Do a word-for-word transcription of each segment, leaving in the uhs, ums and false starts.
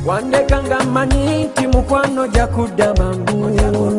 wandekanga manyi nti mukwano jakudda mangu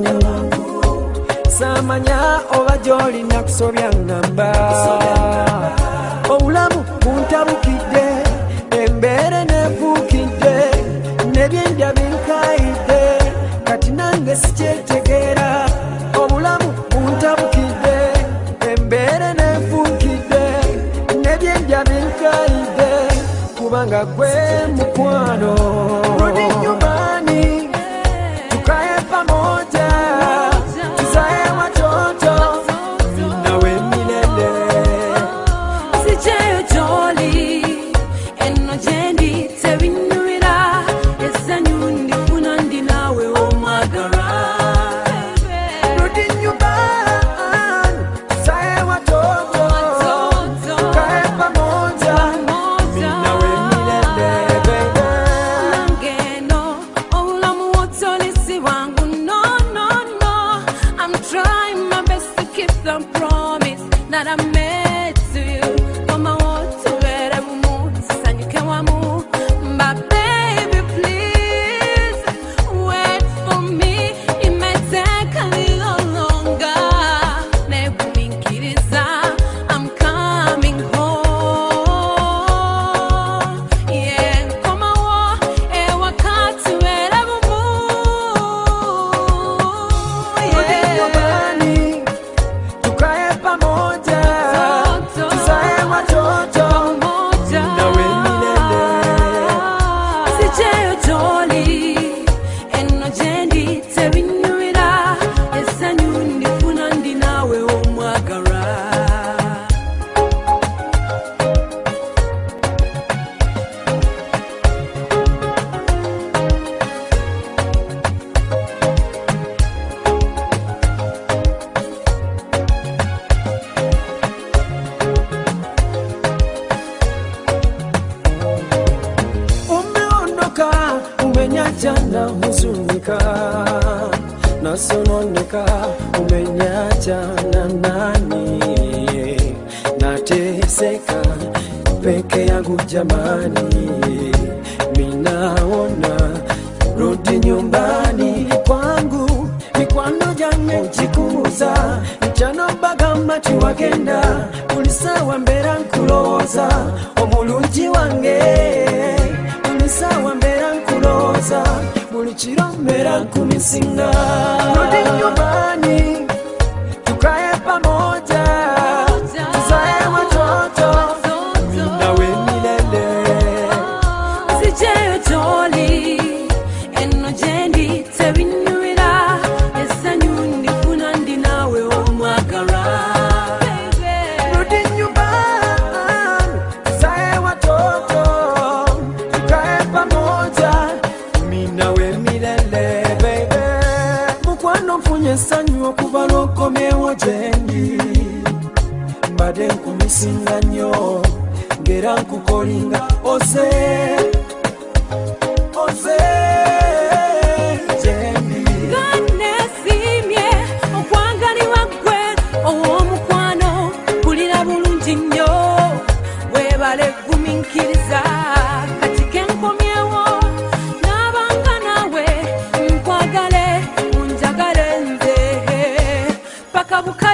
samanya oba gy'oli nakusobya ngamba obulamu buntabukidde embeera neefuukidde nebyendya binkayidde kati nange sikyetegeera obulamu buntabukidde embeera neefuukidde nebyendya binkayidde kubanga gwe mukwano rudi nyumbani tukae pamoja tuzae watoto nawe milele sicheyo joli eno jendi tebinyuira esanyu ndifuna ndi nawe omagara rudi nyumbani tuzae watoto tukae pamoja nawe milele baby Nangeno obulamu wotolisi wangu no no no I'm trying my best to keep the promise that I made to you mama wotubere bumu sanyuke wamu but baby please wait for me it may take a little longer nekuminkiriza I'm coming home yeah koma wo e wakati wera bumu rudi yeah nyumbani tukae pamoja tuzae watoto moja nawe milele sicheyo joli eno jendi tebinyuira esanyu ndifuna ndi nawe omwagara umeondoka umenyacha na huzunika nasononeka umenyacha na nani nateseka peke yangu jamani minaona rudi nyumbani kwangu mikwano jange jikubuza mchano bagamba tiwagenda ulisawa mbera nkuloza omulungi wange ulisawa mbera nkuloza buli kiro mbera nkumisinga rudi nyumbani tukae pamoja tuzae watoto nawe milele sicheyo joli eno jendi tebinyuira esanyu ndifuna ndi nawe omwagara rudi nyumbani tuzae watoto tukae pamoja mimi nawe milele baby mukwano mfunye essanyu okuva lwokomyewo gyendi mbadde nkumisinga nnyo ngera nkukolinga oze oze gyendi ganesimye okwangalibwa gwe ow'omukwano kulira bulungi nnyo webale guminkiriza kati kenkomyewo n'abanga nawe nkwagale unjagale nze paka buka